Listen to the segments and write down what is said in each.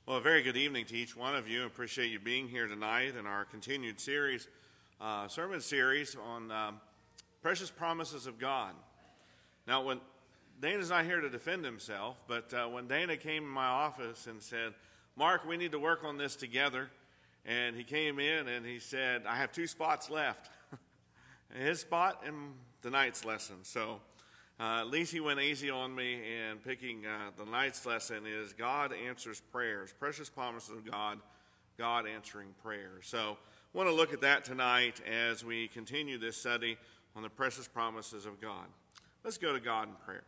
Well, a very good evening to each one of you. I appreciate you being here tonight in our continued series, sermon series on precious promises of God. Now, when Dana's not here to defend himself, but when Dana came in my office and said, "Mark, we need to work on this together," and he came in and he said, "I have 2 spots left," his spot and tonight's lesson. So at least he went easy on me, and picking the night's lesson is God answers prayers, precious promises of God, God answering prayers. So I want to look at that tonight as we continue this study on the precious promises of God. Let's go to God in prayer.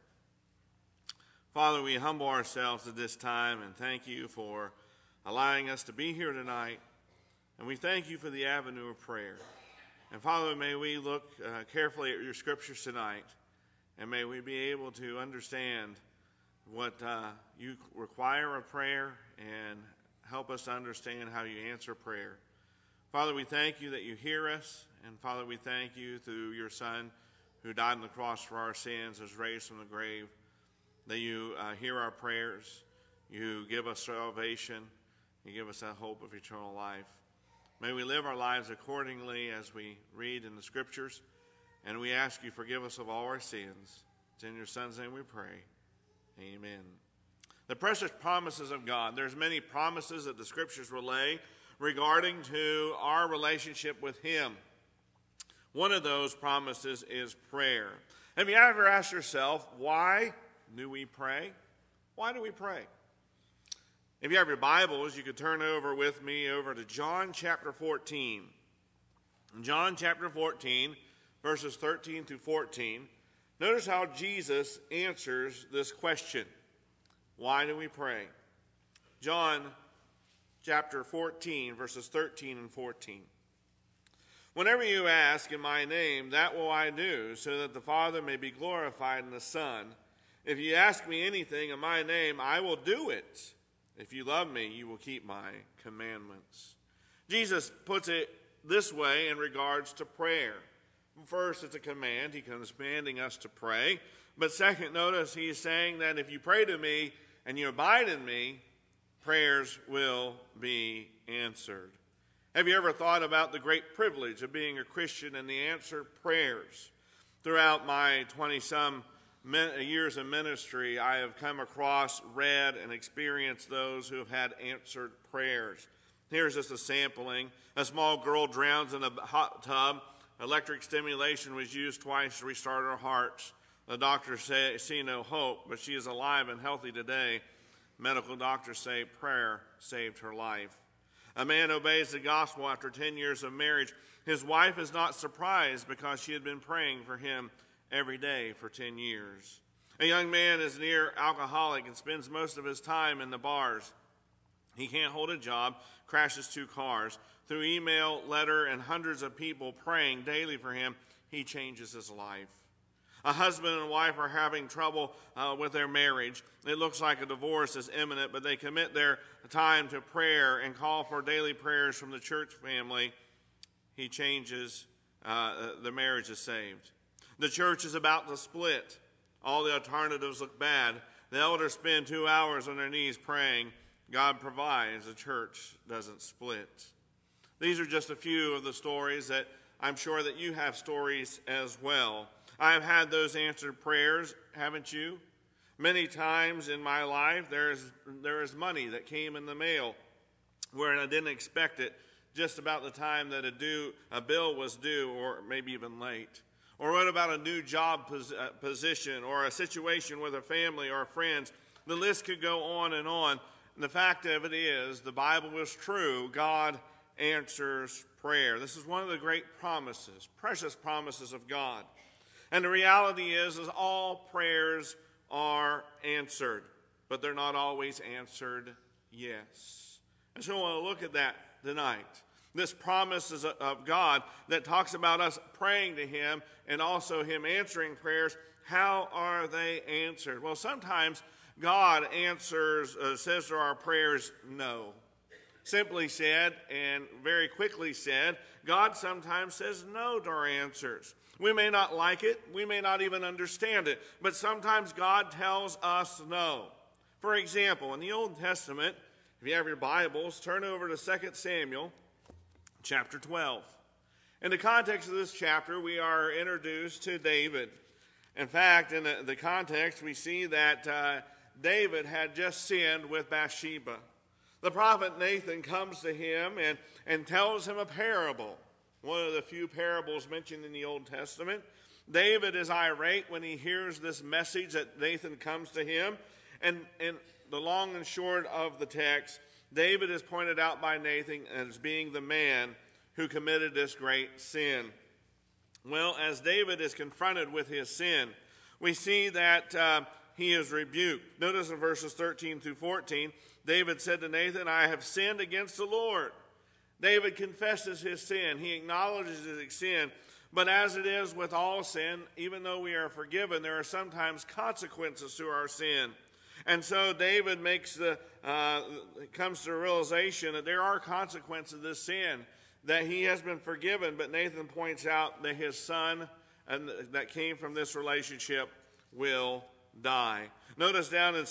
Father, we humble ourselves at this time and thank you for allowing us to be here tonight, and we thank you for the avenue of prayer. And Father, may we look carefully at your scriptures tonight, and may we be able to understand what you require of prayer and help us to understand how you answer prayer. Father, we thank you that you hear us. And Father, we thank you through your Son who died on the cross for our sins, was raised from the grave, that you hear our prayers. You give us salvation. You give us that hope of eternal life. May we live our lives accordingly as we read in the scriptures. And we ask you forgive us of all our sins. It's in your Son's name we pray. Amen. The precious promises of God. There's many promises that the scriptures relay regarding to our relationship with him. One of those promises is prayer. Have you ever asked yourself, why do we pray? Why do we pray? If you have your Bibles, you could turn over with me over to John chapter 14. John chapter 14. Verses 13 through 14, notice how Jesus answers this question. Why do we pray? John chapter 14, verses 13 and 14. Whenever you ask in my name, that will I do, so that the Father may be glorified in the Son. If you ask me anything in my name, I will do it. If you love me, you will keep my commandments. Jesus puts it this way in regards to prayer. First, it's a command. He comes commanding us to pray. But second, notice he's saying that if you pray to me and you abide in me, prayers will be answered. Have you ever thought about the great privilege of being a Christian and the answered prayers? Throughout my 20-some years of ministry, I have come across, read, and experienced those who have had answered prayers. Here's just a sampling. A small girl drowns in a hot tub. Electric stimulation was used twice to restart her heart. The doctors see no hope, but she is alive and healthy today. Medical doctors say prayer saved her life. A man obeys the gospel after 10 years of marriage. His wife is not surprised because she had been praying for him every day for 10 years. A young man is near alcoholic and spends most of his time in the bars. He can't hold a job, crashes 2 cars. Through email, letter, and hundreds of people praying daily for him, he changes his life. A husband and wife are having trouble with their marriage. It looks like a divorce is imminent, but they commit their time to prayer and call for daily prayers from the church family. He changes, the marriage is saved. The church is about to split. All the alternatives look bad. The elders spend 2 hours on their knees praying. God provides. The church doesn't split. These are just a few of the stories that I'm sure that you have stories as well. I have had those answered prayers, haven't you? Many times in my life, there is money that came in the mail where I didn't expect it, just about the time that a bill was due, or maybe even late. Or what about a new job position, or a situation with a family or friends? The list could go on. And the fact of it is, the Bible is true. God answers prayer. This is one of the great promises, precious promises of God. And the reality is all prayers are answered, but they're not always answered yes. And so I want to look at that tonight. This promise is of God that talks about us praying to him and also him answering prayers. How are they answered? Well, sometimes God says to our prayers, no. Simply said, and very quickly said, God sometimes says no to our answers. We may not like it, we may not even understand it, but sometimes God tells us no. For example, in the Old Testament, If you have your Bibles, turn over to 2 Samuel chapter 12. In the context of this chapter, we are introduced to David. In fact, in the context, we see that David had just sinned with Bathsheba. The prophet Nathan comes to him and tells him a parable, one of the few parables mentioned in the Old Testament. David is irate when he hears this message that Nathan comes to him. And the long and short of the text, David is pointed out by Nathan as being the man who committed this great sin. Well, as David is confronted with his sin, we see that he is rebuked. Notice in verses 13 through 14, David said to Nathan, "I have sinned against the Lord." David confesses his sin. He acknowledges his sin. But as it is with all sin, even though we are forgiven, there are sometimes consequences to our sin. And so David comes to the realization that there are consequences to this sin, that he has been forgiven. But Nathan points out that his son that came from this relationship will die. Notice down in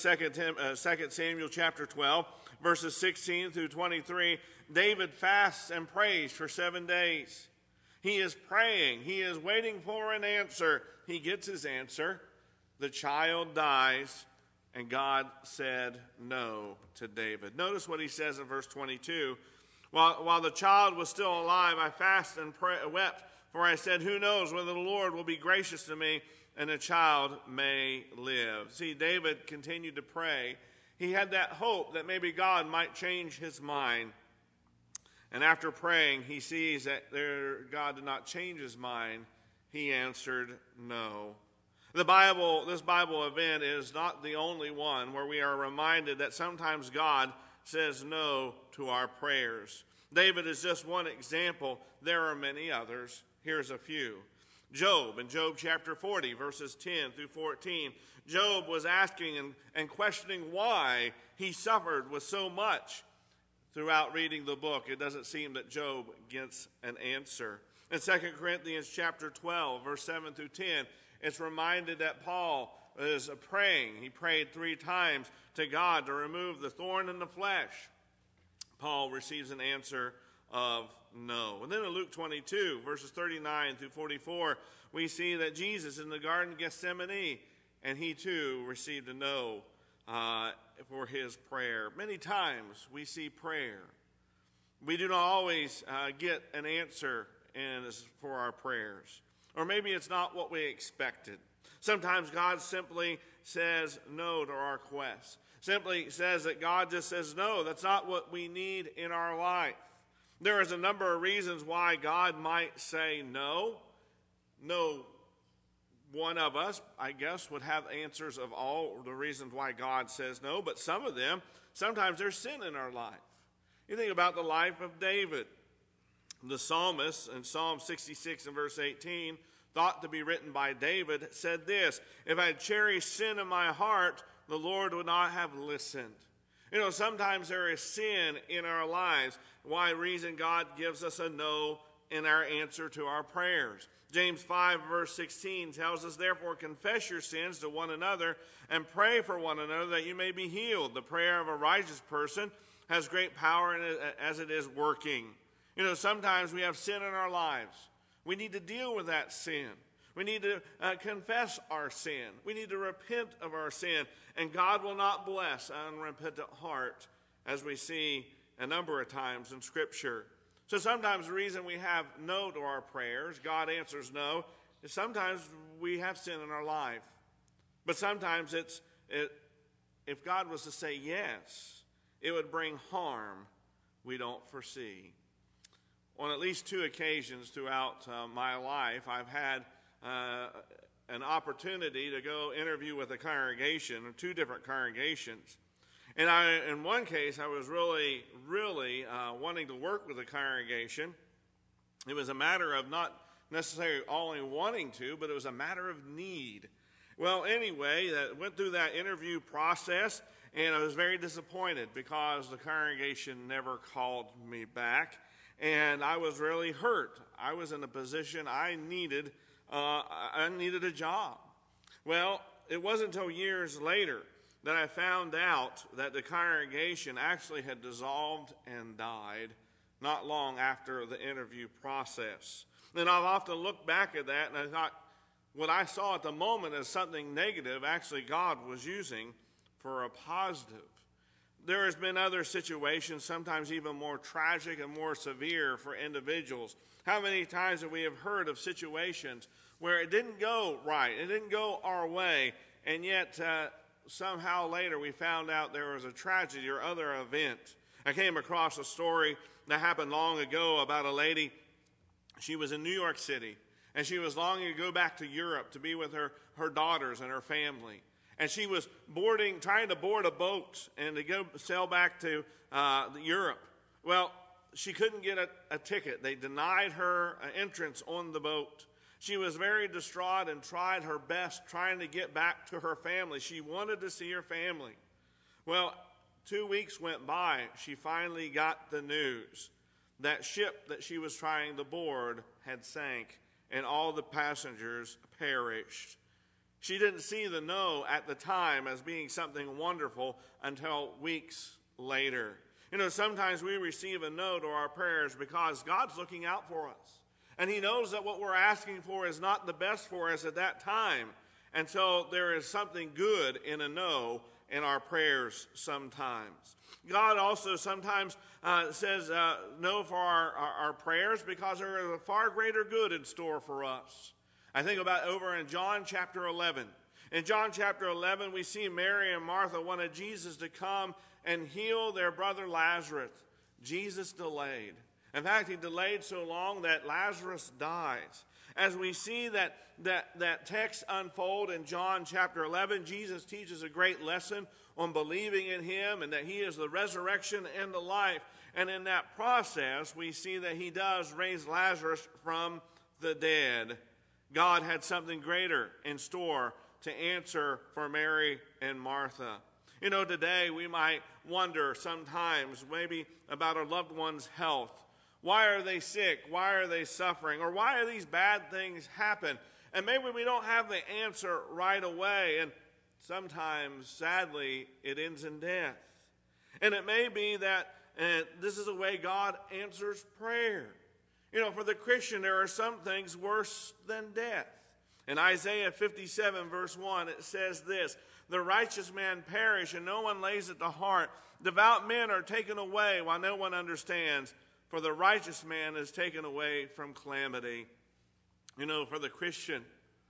2 Samuel chapter 12, verses 16 through 23, David fasts and prays for 7 days. He is praying. He is waiting for an answer. He gets his answer. The child dies, and God said no to David. Notice what he says in verse 22. While the child was still alive, I fasted and wept, for I said, who knows whether the Lord will be gracious to me and the child may live. See, David continued to pray. He had that hope that maybe God might change his mind. And after praying, he sees that God did not change his mind. He answered no. This Bible event is not the only one where we are reminded that sometimes God says no to our prayers. David is just one example. There are many others. Here's a few. Job, in Job chapter 40, verses 10 through 14, Job was asking and questioning why he suffered with so much. Throughout reading the book, it doesn't seem that Job gets an answer. In 2 Corinthians chapter 12, verse 7 through 10, it's reminded that Paul is praying. He prayed 3 times to God to remove the thorn in the flesh. Paul receives an answer of no. And then in Luke 22, verses 39 through 44, we see that Jesus in the Garden of Gethsemane, and he too received a no for his prayer. Many times we see prayer. We do not always get an answer for our prayers. Or maybe it's not what we expected. Sometimes God simply says no to our requests. Simply says that God just says no. That's not what we need in our life. There is a number of reasons why God might say no. No one of us, I guess, would have answers of all the reasons why God says no, but some of them, sometimes there's sin in our life. You think about the life of David. The psalmist in Psalm 66 and verse 18, thought to be written by David, said this, if I had cherished sin in my heart, the Lord would not have listened. You know, sometimes there is sin in our lives. Why reason God gives us a no in our answer to our prayers. James 5 verse 16 tells us, therefore confess your sins to one another and pray for one another that you may be healed. The prayer of a righteous person has great power in it as it is working. You know, sometimes we have sin in our lives. We need to deal with that sin. We need to confess our sin. We need to repent of our sin. And God will not bless an unrepentant heart, as we see a number of times in Scripture. So sometimes the reason we have no to our prayers, God answers no, is sometimes we have sin in our life. But sometimes if God was to say yes, it would bring harm we don't foresee. On at least 2 occasions throughout my life, I've had an opportunity to go interview with a congregation, or 2 different congregations. And in one case, I was really wanting to work with a congregation. It was a matter of not necessarily only wanting to, but it was a matter of need. Well, anyway, went through that interview process, and I was very disappointed because the congregation never called me back, and I was really hurt. I was in a position I needed a job. Well, it wasn't until years later that I found out that the congregation actually had dissolved and died not long after the interview process. And I've often looked back at that and I thought, what I saw at the moment as something negative, actually God was using for a positive. There has been other situations, sometimes even more tragic and more severe for individuals. How many times have we heard of situations where it didn't go right, it didn't go our way, and yet somehow later we found out there was a tragedy or other event. I came across a story that happened long ago about a lady. She was in New York City, and she was longing to go back to Europe to be with her daughters and her family. And she was trying to board a boat and to go sail back to Europe. Well, she couldn't get a ticket. They denied her entrance on the boat. She was very distraught and tried her best trying to get back to her family. She wanted to see her family. Well, 2 weeks went by. She finally got the news. That ship that she was trying to board had sank, and all the passengers perished. She didn't see the no at the time as being something wonderful until weeks later. You know, sometimes we receive a no to our prayers because God's looking out for us. And he knows that what we're asking for is not the best for us at that time. And so there is something good in a no in our prayers sometimes. God also sometimes says no for our prayers because there is a far greater good in store for us. I think about over in John chapter 11. In John chapter 11, we see Mary and Martha wanted Jesus to come and heal their brother Lazarus. Jesus delayed. In fact, he delayed so long that Lazarus dies. As we see that text unfold in John chapter 11, Jesus teaches a great lesson on believing in him and that he is the resurrection and the life. And in that process, we see that he does raise Lazarus from the dead. God had something greater in store to answer for Mary and Martha. You know, today we might wonder sometimes maybe about our loved one's health. Why are they sick? Why are they suffering? Or why are these bad things happen? And maybe we don't have the answer right away. And sometimes, sadly, it ends in death. And it may be that this is the way God answers prayer. You know, for the Christian, there are some things worse than death. In Isaiah 57, verse 1, it says this: "The righteous man perish, and no one lays it to heart. Devout men are taken away, while no one understands. For the righteous man is taken away from calamity." You know, for the Christian,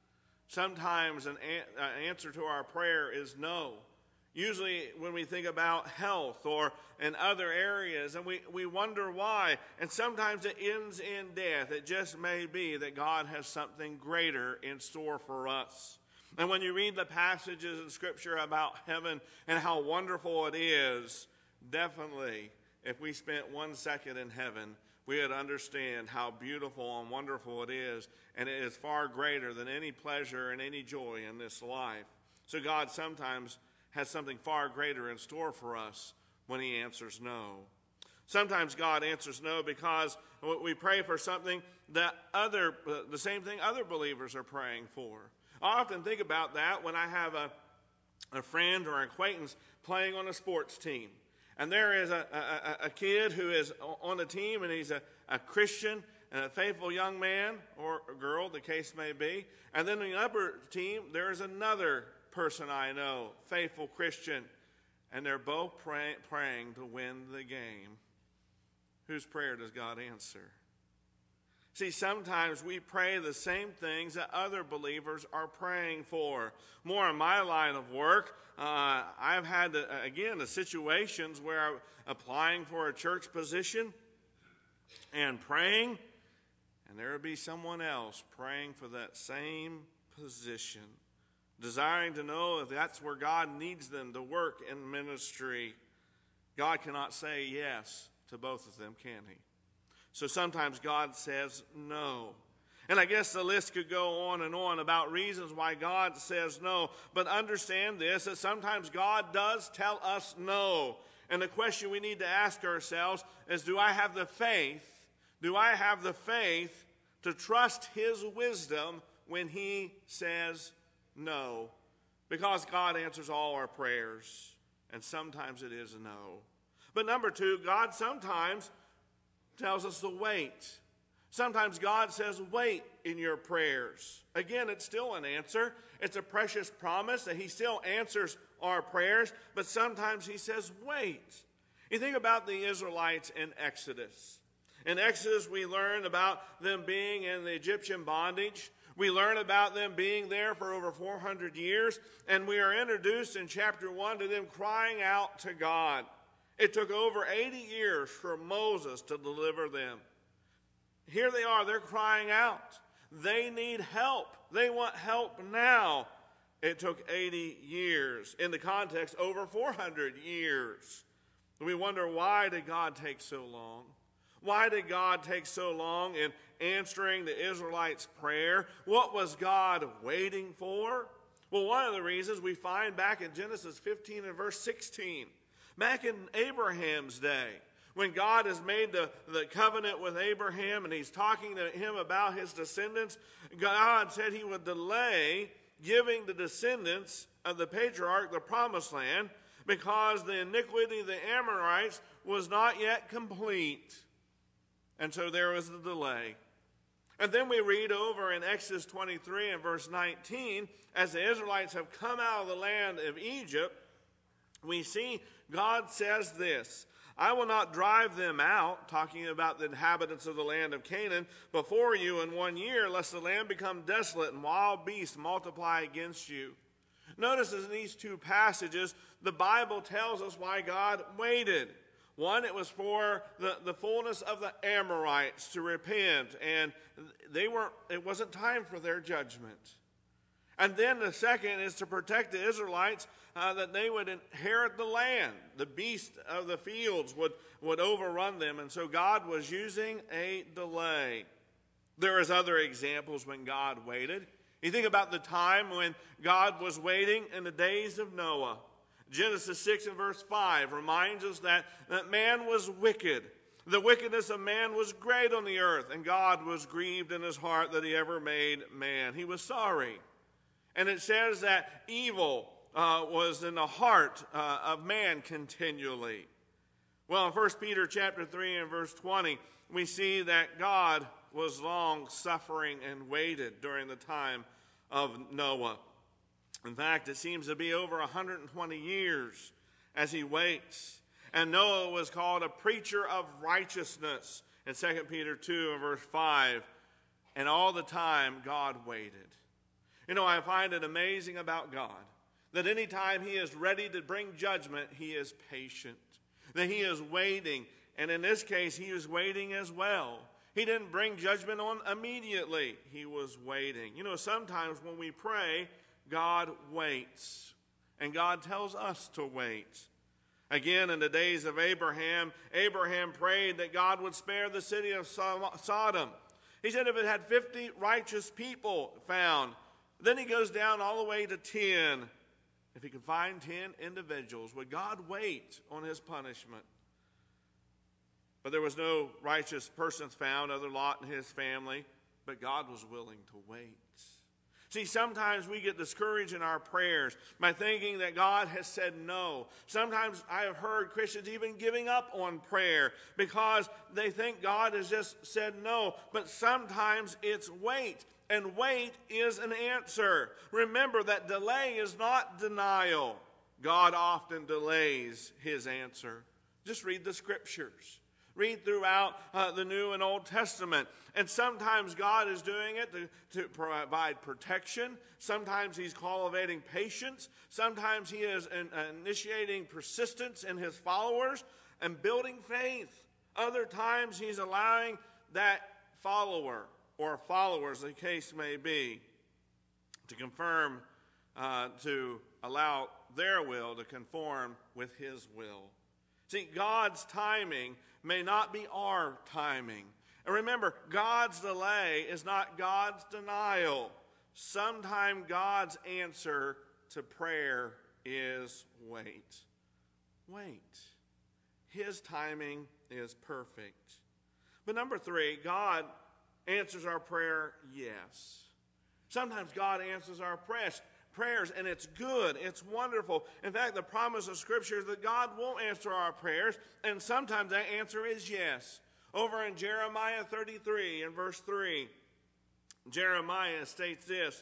sometimes an answer to our prayer is no. Usually when we think about health or in other areas, and we wonder why. And sometimes it ends in death. It just may be that God has something greater in store for us. And when you read the passages in Scripture about heaven and how wonderful it is, definitely, if we spent 1 second in heaven, we would understand how beautiful and wonderful it is. And it is far greater than any pleasure and any joy in this life. So God sometimes has something far greater in store for us when he answers no. Sometimes God answers no because we pray for something that the same thing other believers are praying for. I often think about that when I have a friend or an acquaintance playing on a sports team. And there is a kid who is on the team, and he's a Christian and a faithful young man or a girl, the case may be. And then on the upper team, there's another person I know, faithful Christian, and they're both praying to win the game. Whose prayer does God answer? See, sometimes we pray the same things that other believers are praying for. More in my line of work, I've had, the situations where I'm applying for a church position and praying, and there would be someone else praying for that same position, desiring to know if that's where God needs them to work in ministry. God cannot say yes to both of them, can he? So sometimes God says no. And I guess the list could go on and on about reasons why God says no. But understand this, that sometimes God does tell us no. And the question we need to ask ourselves is, do I have the faith? Do I have the faith to trust his wisdom when he says no because God answers all our prayers, and sometimes it is a no. But number two, God sometimes tells us to wait. Sometimes God says, wait in your prayers. Again, it's still an answer. It's a precious promise that he still answers our prayers, but sometimes he says, wait. You think about the Israelites in Exodus. In Exodus, we learn about them being in the Egyptian bondage. We learn about them being there for over 400 years, and we are introduced in chapter 1 to them crying out to God. It took over 80 years for Moses to deliver them. Here they are, they're crying out. They need help. They want help now. It took 80 years. In the context, over 400 years. We wonder, why did God take so long? Why did God take so long in answering the Israelites' prayer? What was God waiting for? Well, one of the reasons we find back in Genesis 15 and verse 16. Back in Abraham's day, when God has made the covenant with Abraham and he's talking to him about his descendants, God said he would delay giving the descendants of the patriarch the promised land because the iniquity of the Amorites was not yet complete. And so there was the delay. And then we read over in Exodus 23 and verse 19, as the Israelites have come out of the land of Egypt, we see God says this, I will not drive them out, talking about the inhabitants of the land of Canaan, before you in 1 year, lest the land become desolate and wild beasts multiply against you. Notice in these two passages, the Bible tells us why God waited. One, it was for the fullness of the Amorites to repent, and it wasn't time for their judgment. And then the second is to protect the Israelites, that they would inherit the land. The beasts of the fields would overrun them, and so God was using a delay. There is other examples when God waited. You think about the time when God was waiting in the days of Noah. Genesis 6 and verse 5 reminds us that man was wicked. The wickedness of man was great on the earth, and God was grieved in his heart that he ever made man. He was sorry. And it says that evil was in the heart of man continually. Well, in 1 Peter chapter 3 and verse 20, we see that God was long suffering and waited during the time of Noah. In fact, it seems to be over 120 years as he waits. And Noah was called a preacher of righteousness in 2 Peter 2 and verse 5. And all the time, God waited. You know, I find it amazing about God that anytime he is ready to bring judgment, he is patient. That he is waiting. And in this case, he was waiting as well. He didn't bring judgment on immediately. He was waiting. You know, sometimes when we pray, God waits, and God tells us to wait. Again, in the days of Abraham, Abraham prayed that God would spare the city of Sodom. He said if it had 50 righteous people found, then he goes down all the way to 10. If he could find 10 individuals, would God wait on his punishment? But there was no righteous person found, other Lot and his family, but God was willing to wait. See, sometimes we get discouraged in our prayers by thinking that God has said no. Sometimes I have heard Christians even giving up on prayer because they think God has just said no. But sometimes it's wait, and wait is an answer. Remember that delay is not denial. God often delays his answer. Just read the scriptures. Read throughout the New and Old Testament. And sometimes God is doing it to provide protection. Sometimes he's cultivating patience. Sometimes he is initiating persistence in his followers and building faith. Other times he's allowing that follower or followers, the case may be, to confirm, to allow their will to conform with his will. See, God's timing may not be our timing. And remember, God's delay is not God's denial. Sometimes God's answer to prayer is wait. Wait. His timing is perfect. But number 3, God answers our prayer, yes. Sometimes God answers our prayers, and it's good. It's wonderful. In fact, the promise of Scripture is that God will answer our prayers, and sometimes that answer is yes. Over in Jeremiah 33 and verse 3, Jeremiah states this,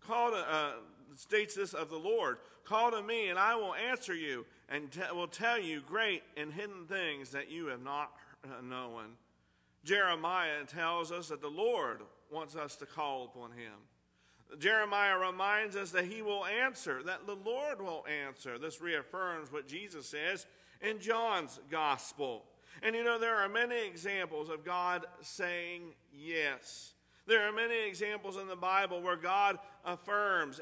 states this of the Lord, "Call to me, and I will answer you, and will tell you great and hidden things that you have not known." Jeremiah tells us that the Lord wants us to call upon him. Jeremiah reminds us that he will answer, that the Lord will answer. This reaffirms what Jesus says in John's gospel. And you know, there are many examples of God saying yes. There are many examples in the Bible where God affirms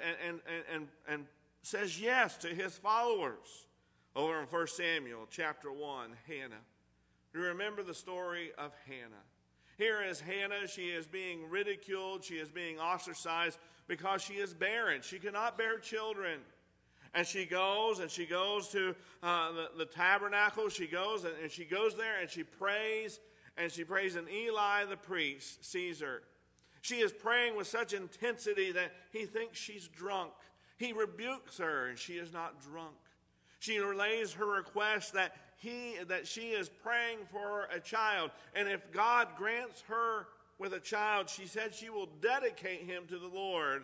and says yes to his followers. Over in 1 Samuel chapter 1, Hannah. You remember the story of Hannah. Here is Hannah. She is being ridiculed. She is being ostracized because she is barren. She cannot bear children. And she goes to the tabernacle. She goes there and she prays. And she prays, and Eli the priest sees her. She is praying with such intensity that he thinks she's drunk. He rebukes her, and she is not drunk. She relays her request that she is praying for a child. And if God grants her with a child, she said she will dedicate him to the Lord.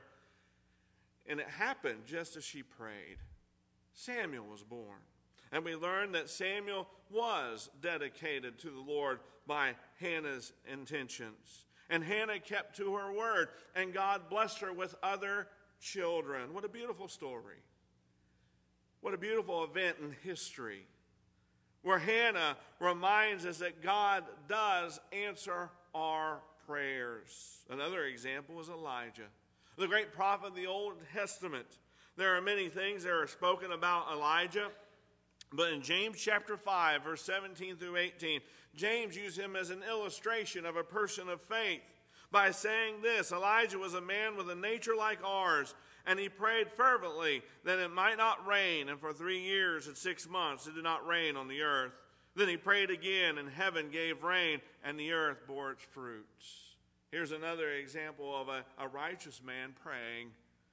And it happened just as she prayed. Samuel was born. And we learned that Samuel was dedicated to the Lord by Hannah's intentions. And Hannah kept to her word, and God blessed her with other children. What a beautiful story. What a beautiful event in history, where Hannah reminds us that God does answer our prayers. Another example is Elijah, the great prophet of the Old Testament. There are many things that are spoken about Elijah, but in James chapter 5, verse 17 through 18, James used him as an illustration of a person of faith by saying this: Elijah was a man with a nature like ours, and he prayed fervently that it might not rain, and for 3 years and 6 months it did not rain on the earth. Then he prayed again, and heaven gave rain, and the earth bore its fruits. Here's another example of a righteous man praying,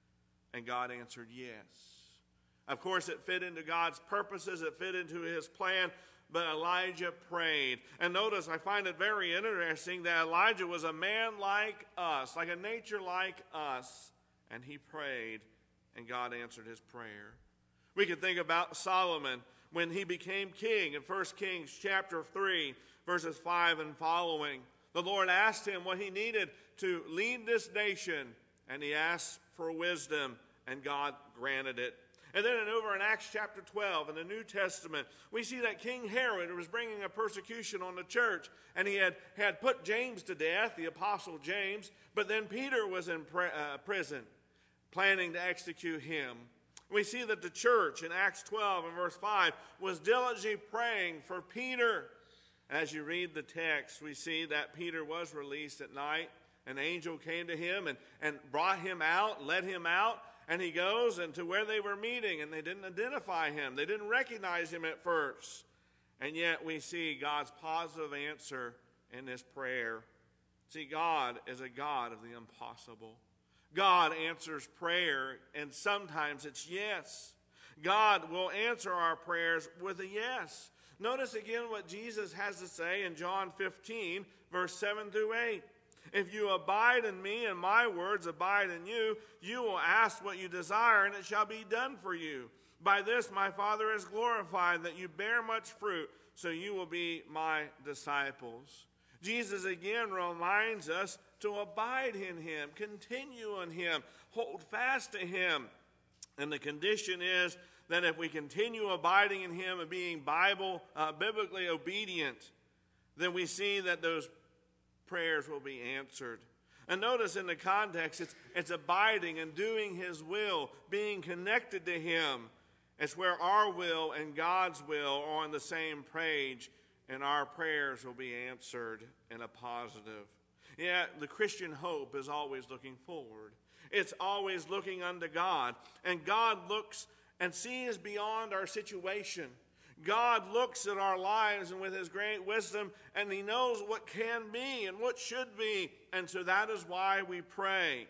and God answered yes. Of course, it fit into God's purposes, it fit into his plan, but Elijah prayed. And notice, I find it very interesting that Elijah was a man like us, like a nature like us, and he prayed, and God answered his prayer. We can think about Solomon when he became king in 1 Kings chapter 3, verses 5 and following. The Lord asked him what he needed to lead this nation, and he asked for wisdom, and God granted it. And then over in Acts chapter 12 in the New Testament, we see that King Herod was bringing a persecution on the church, and he had put James to death, the apostle James, but then Peter was in prison, planning to execute him. We see that the church in Acts 12 and verse 5 was diligently praying for Peter. As you read the text, we see that Peter was released at night. An angel came to him and brought him out, led him out, and he goes into where they were meeting, and they didn't identify him. They didn't recognize him at first. And yet we see God's positive answer in this prayer. See, God is a God of the impossible. God answers prayer, and sometimes it's yes. God will answer our prayers with a yes. Notice again what Jesus has to say in John 15, verse 7 through 8. If you abide in me and my words abide in you, you will ask what you desire, and it shall be done for you. By this my Father is glorified, that you bear much fruit, so you will be my disciples. Jesus again reminds us to abide in him, continue in him, hold fast to him. And the condition is that if we continue abiding in him and being biblically obedient, then we see that those prayers will be answered. And notice in the context, it's abiding and doing his will, being connected to him. It's where our will and God's will are on the same page, and our prayers will be answered in a positive. Yeah, the Christian hope is always looking forward. It's always looking unto God. And God looks and sees beyond our situation. God looks at our lives and with his great wisdom, and he knows what can be and what should be. And so that is why we pray.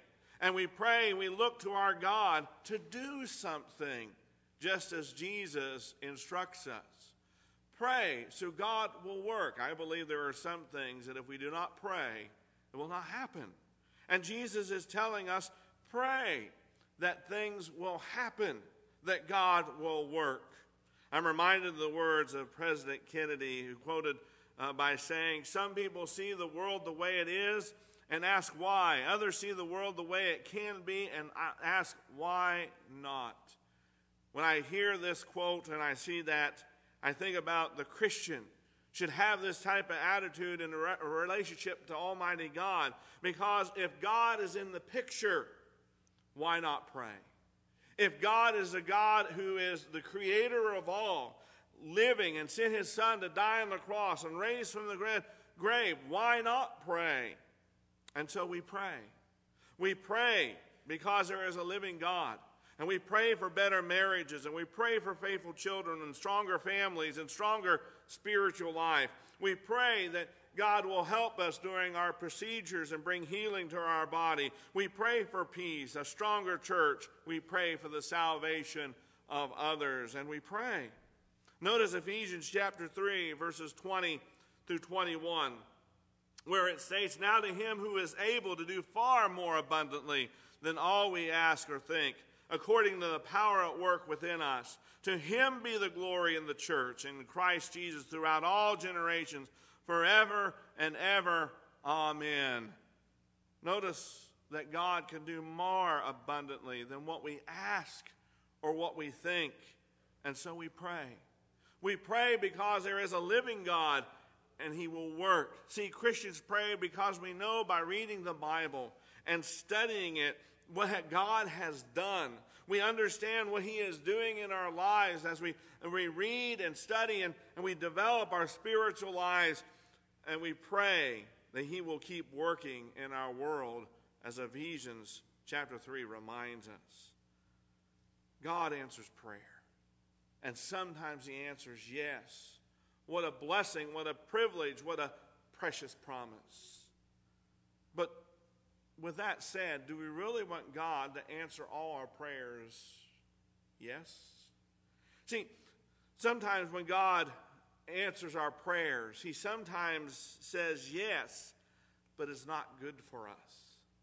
And we pray and we look to our God to do something, just as Jesus instructs us. Pray so God will work. I believe there are some things that if we do not pray, it will not happen. And Jesus is telling us, pray that things will happen, that God will work. I'm reminded of the words of President Kennedy, who quoted by saying, some people see the world the way it is and ask why. Others see the world the way it can be and ask why not. When I hear this quote and I see that, I think about the Christian should have this type of attitude in a relationship to Almighty God. Because if God is in the picture, why not pray? If God is a God who is the creator of all, living and sent his Son to die on the cross and raised from the grave, why not pray? And so we pray. We pray because there is a living God. And we pray for better marriages, and we pray for faithful children and stronger families and stronger spiritual life. We pray that God will help us during our procedures and bring healing to our body. We pray for peace, a stronger church. We pray for the salvation of others, and we pray. Notice Ephesians chapter 3, verses 20 through 21, where it states, now to him who is able to do far more abundantly than all we ask or think, according to the power at work within us. To him be the glory in the church and in Christ Jesus throughout all generations, forever and ever. Amen. Notice that God can do more abundantly than what we ask or what we think. And so we pray. We pray because there is a living God and he will work. See, Christians pray because we know by reading the Bible and studying it what God has done. We understand what he is doing in our lives as we read and study and we develop our spiritual lives, and we pray that he will keep working in our world, as Ephesians chapter 3 reminds us. God answers prayer, and sometimes he answers yes. What a blessing, what a privilege, what a precious promise. But with that said, do we really want God to answer all our prayers? Yes. See, sometimes when God answers our prayers, he sometimes says yes, but it's not good for us.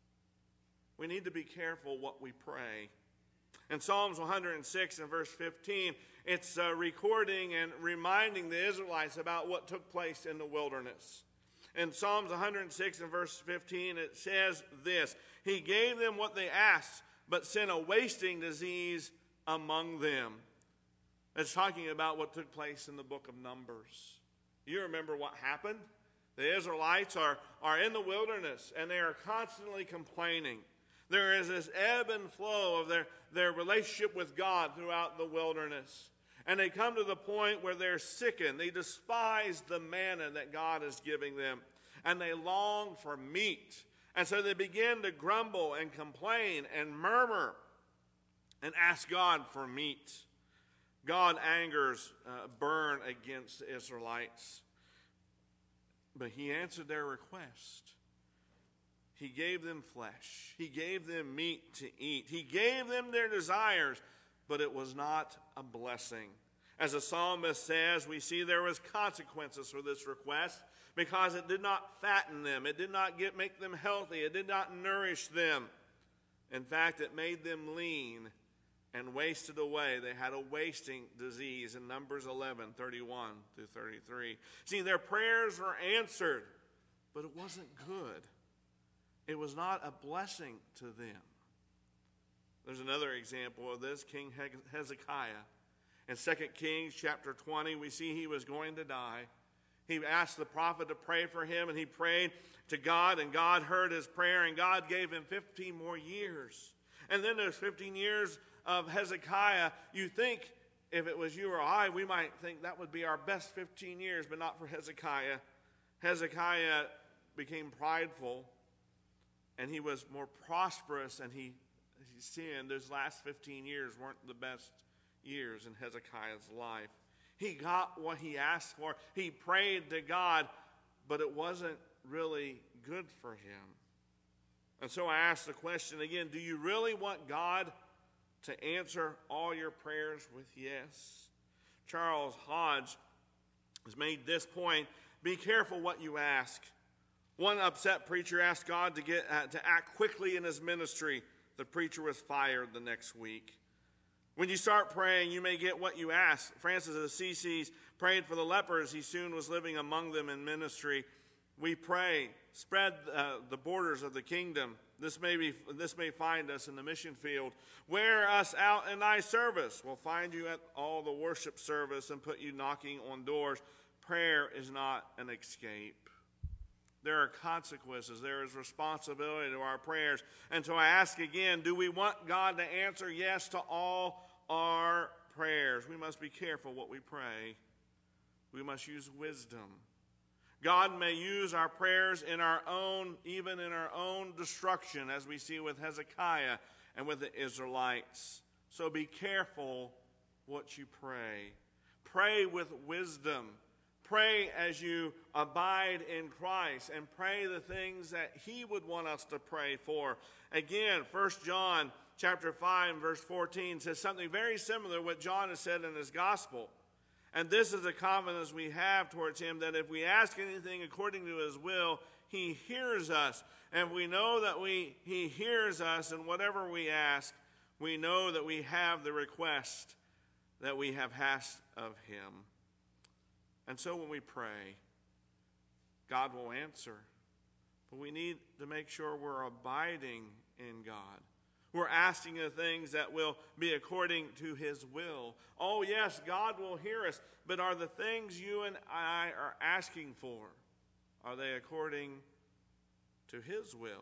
We need to be careful what we pray. In Psalms 106 and verse 15, it's recording and reminding the Israelites about what took place in the wilderness. In Psalms 106 and verse 15, it says this, he gave them what they asked, but sent a wasting disease among them. It's talking about what took place in the book of Numbers. You remember what happened? The Israelites are in the wilderness, and they are constantly complaining. There is this ebb and flow of their relationship with God throughout the wilderness. And they come to the point where they're sickened. They despise the manna that God is giving them. And they long for meat. And so they begin to grumble and complain and murmur and ask God for meat. God angers burn against the Israelites. But he answered their request. He gave them flesh. He gave them meat to eat. He gave them their desires, but it was not a blessing. As the psalmist says, we see there was consequences for this request because it did not fatten them. It did not make them healthy. It did not nourish them. In fact, it made them lean and wasted away. They had a wasting disease in Numbers 11, 31 through 33. See, their prayers were answered, but it wasn't good. It was not a blessing to them. There's another example of this, King Hezekiah. In 2 Kings chapter 20, we see he was going to die. He asked the prophet to pray for him, and he prayed to God, and God heard his prayer, and God gave him 15 more years. And then those 15 years of Hezekiah, you think, if it was you or I, we might think that would be our best 15 years, but not for Hezekiah. Hezekiah became prideful, and he was more prosperous, and he sinned. Those last 15 years weren't the best years in Hezekiah's life. He got what he asked for. He prayed to God, but it wasn't really good for him. And so I ask the question again, do you really want God to answer all your prayers with yes? Charles Hodge has made this point: be careful what you ask. One upset preacher asked God to act quickly in his ministry. The preacher was fired the next week. When you start praying, you may get what you ask. Francis of Assisi prayed for the lepers. He soon was living among them in ministry. We pray, spread the borders of the kingdom. This may find us in the mission field. Wear us out in thy service. We'll find you at all the worship service and put you knocking on doors. Prayer is not an escape. There are consequences. There is responsibility to our prayers. And so I ask again, do we want God to answer yes to all our prayers? We must be careful what we pray. We must use wisdom. God may use our prayers even in our own destruction, as we see with Hezekiah and with the Israelites. So be careful what you pray. Pray with wisdom. Pray as you abide in Christ, and pray the things that he would want us to pray for. Again, 1 John chapter 5, verse 14 says something very similar to what John has said in his gospel. And this is the confidence we have towards him, that if we ask anything according to his will, he hears us. And we know that he hears us, and whatever we ask, we know that we have the request that we have asked of him. And so when we pray, God will answer. But we need to make sure we're abiding in God. We're asking the things that will be according to his will. Oh, yes, God will hear us. But are the things you and I are asking for, are they according to his will?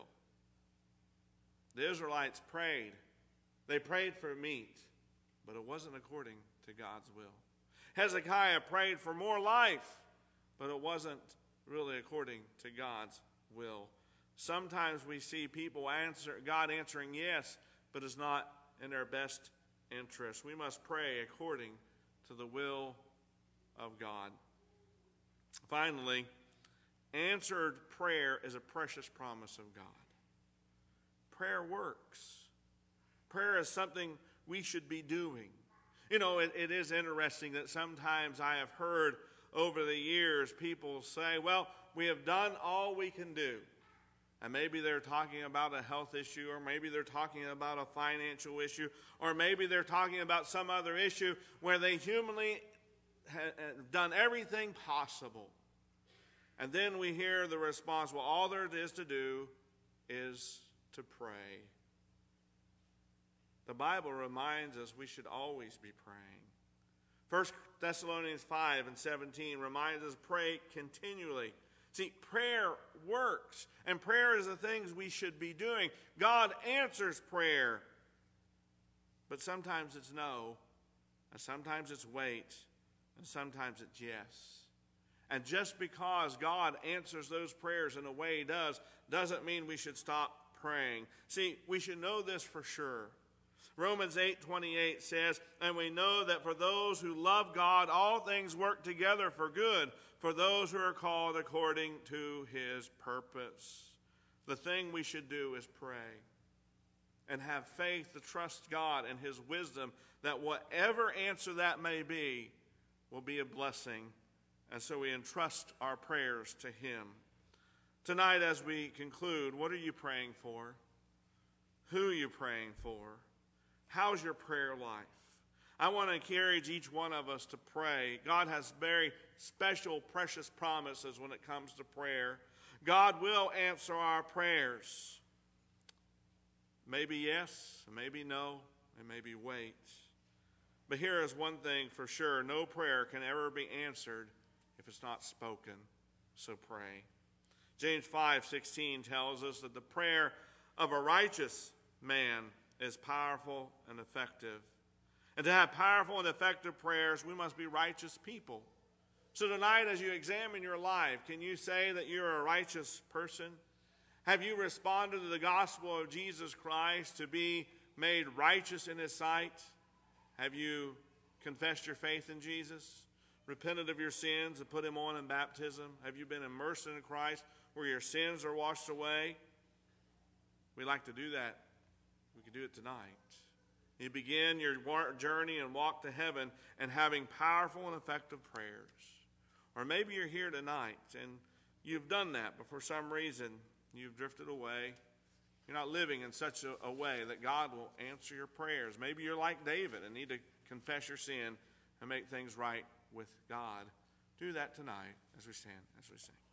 The Israelites prayed. They prayed for meat, but it wasn't according to God's will. Hezekiah prayed for more life, but it wasn't really according to God's will. Sometimes we see God answering yes, but it's not in their best interest. We must pray according to the will of God. Finally, answered prayer is a precious promise of God. Prayer works. Prayer is something we should be doing. You know, it is interesting that sometimes I have heard over the years people say, well, we have done all we can do. And maybe they're talking about a health issue, or maybe they're talking about a financial issue, or maybe they're talking about some other issue where they humanly have done everything possible. And then we hear the response, well, all there is to do is to pray. The Bible reminds us we should always be praying. 1 Thessalonians 5 and 17 reminds us, pray continually. See, prayer works, and prayer is the things we should be doing. God answers prayer, but sometimes it's no, and sometimes it's wait, and sometimes it's yes. And just because God answers those prayers in a way he does, doesn't mean we should stop praying. See, we should know this for sure. Romans 8:28 says, and we know that for those who love God, all things work together for good, for those who are called according to his purpose. The thing we should do is pray and have faith to trust God and his wisdom, that whatever answer that may be will be a blessing. And so we entrust our prayers to him. Tonight, as we conclude, what are you praying for? Who are you praying for? How's your prayer life? I want to encourage each one of us to pray. God has very special, precious promises when it comes to prayer. God will answer our prayers. Maybe yes, maybe no, and maybe wait. But here is one thing for sure. No prayer can ever be answered if it's not spoken. So pray. James 5:16 tells us that the prayer of a righteous man is powerful and effective. And to have powerful and effective prayers, we must be righteous people. So tonight, as you examine your life, can you say that you're a righteous person? Have you responded to the gospel of Jesus Christ to be made righteous in his sight? Have you confessed your faith in Jesus, repented of your sins, and put him on in baptism? Have you been immersed in Christ where your sins are washed away? we like to do that, we could do it tonight. You begin your journey and walk to heaven and having powerful and effective prayers. Or maybe you're here tonight and you've done that, but for some reason you've drifted away. You're not living in such a way that God will answer your prayers. Maybe you're like David and need to confess your sin and make things right with God. Do that tonight as we stand, as we sing.